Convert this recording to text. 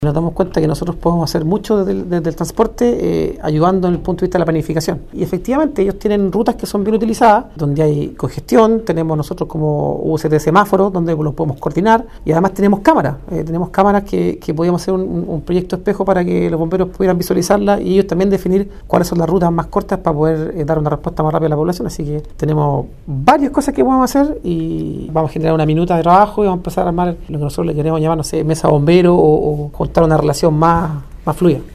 Nos damos cuenta que nosotros podemos hacer mucho desde el transporte, ayudando en el punto de vista de la planificación. Y efectivamente ellos tienen rutas que son bien utilizadas, donde hay congestión, tenemos nosotros como UCT semáforos, donde los podemos coordinar, y además tenemos cámaras que podíamos hacer un proyecto espejo para que los bomberos pudieran visualizarla y ellos también definir cuáles son las rutas más cortas para poder dar una respuesta más rápida a la población. Así que tenemos varias cosas que podemos hacer y vamos a generar una minuta de trabajo y vamos a empezar a armar lo que nosotros le queremos llamar, no sé, mesa bombero o contar una relación más fluida.